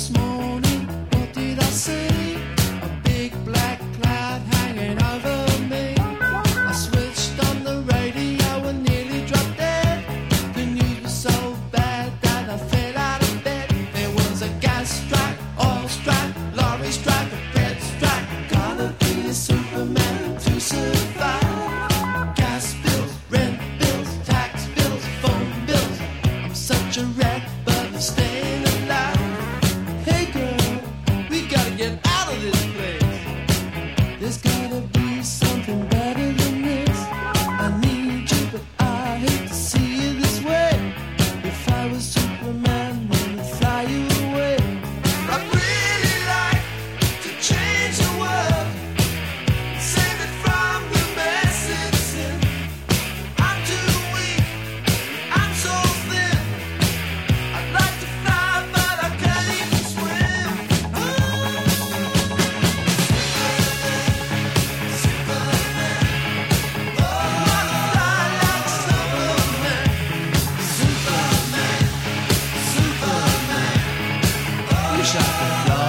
this morning, what did I see? A big black cloud hanging over me. I switched on the radio and nearly dropped dead. The news was so bad that I fell out of bed. There was a gas strike, oil strike, lorry strike, a bread strike. Gotta be a Superman to survive. Gas bills, rent bills, tax bills, phone bills. I'm such a wreck, but I'm staying alive. Hey girl, we gotta get out of this place. There's gotta be something better than this. I need you, but I hate to see you this way. If I was Superman, then I'd fly you away. I'd really like to change the world, save it from the mess it's in. I'm too weak, I'm so thin. I'd like to fly, but I can't even swim. Superman, oh, I wanna fly like Superman. Superman, Superman, oh, wish I could fly